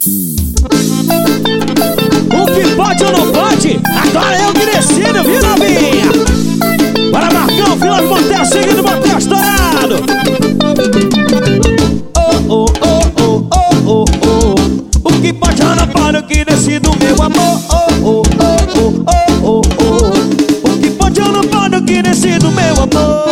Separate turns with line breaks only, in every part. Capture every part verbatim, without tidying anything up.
O que pode ou não pode, agora eu que decido, viu, novinha? Para Marcão, Vila do Motel, seguindo o Motel estourado. Oh, oh, oh, oh, oh, oh, oh. O que pode ou não pode, eu que decido, meu amor. Oh, oh, oh, oh, oh, oh, oh. O que pode ou não pode, eu que decido, meu amor.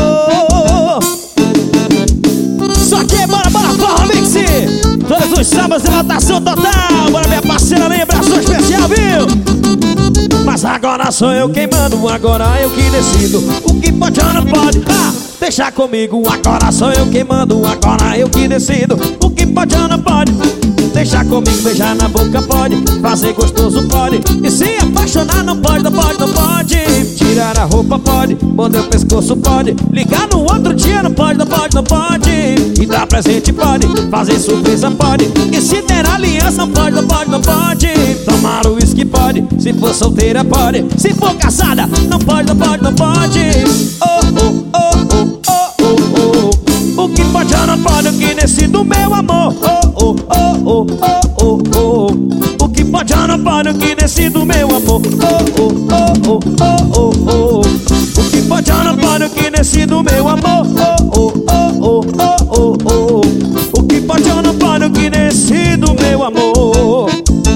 Só que bora, bora, porra, mix. Todos os sábados de votação total. Bora, minha parceira, lembração especial, viu? Mas agora sou eu quem mando, agora eu que decido. O que pode ou não pode, ah, deixa comigo. Agora sou eu quem mando, agora eu que decido. O que pode ou não pode, deixa comigo. Beijar na boca pode, fazer gostoso pode. E se apaixonar não pode, não pode, não pode. Tirar a roupa pode, morder o pescoço pode. Ligar no outro dia não pode, não pode, não pode. E dar presente pode, fazer surpresa pode. E se der aliança não pode, não pode, não pode. Tomar uísque pode, se for solteira pode. Se for casada não pode, não pode, não pode. Oh, oh, oh, oh, oh, oh, oh. O que pode ou não pode, o que decido, meu amor. Oh, oh, oh, oh, oh, oh. O que pode ou não pode, o que decido, meu amor. Oh, oh, oh, oh, oh, oh. O que pode ou não pode, o que decido, meu amor. Oh, oh, oh, oh, oh, oh. O que pode ou não pode, o que decido, meu amor.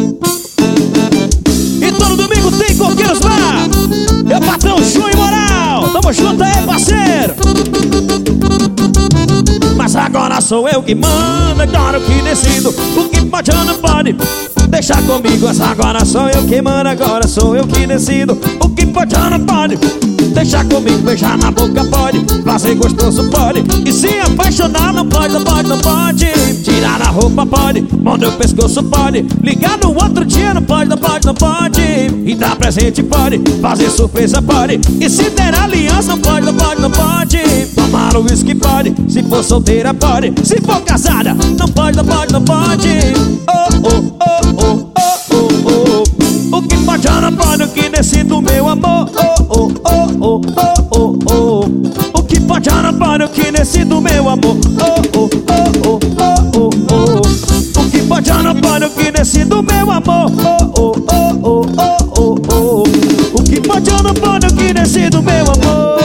E todo domingo tem Coqueiros lá. Meu patrão Junho e Moral, tamo junto aí, parceiro. Mas agora sou eu que mando, agora eu que decido. O que pode ou não pode, deixa comigo. Mas agora sou eu que mando, agora sou eu que decido. O que pode ou não pode, deixa comigo. Beijar na boca pode, fazer gostoso pode. E se apaixonar não pode, não pode, não pode. Tirar a roupa pode, morder o pescoço pode. Ligar no outro dia não pode, não pode, não pode. E dar presente pode, fazer surpresa pode. E se der aliança não pode, não pode, não pode. Tomar o uísque pode, se for solteira pode. Se for casada não pode, não pode, não pode. Oh, oh, oh, oh, oh, oh, oh. O que pode ou não pode, o que decido, meu amor. Oh, oh, oh, oh, oh, oh, oh. O que pode ou não pode, o que decido, meu amor. Oh, oh, oh, oh, oh, oh. O que pode ou não pode, o que decido, meu amor. Oh, oh, oh, oh, oh, oh. O que pode ou não pode, o que decido, meu amor.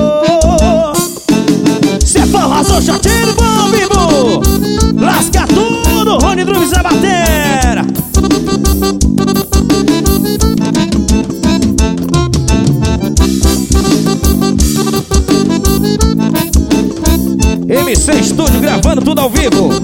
Se é forró, razão, chateiro, bom, vivo. Lasca tudo, Rony Drumes na batera. M C Estúdio gravando tudo ao vivo.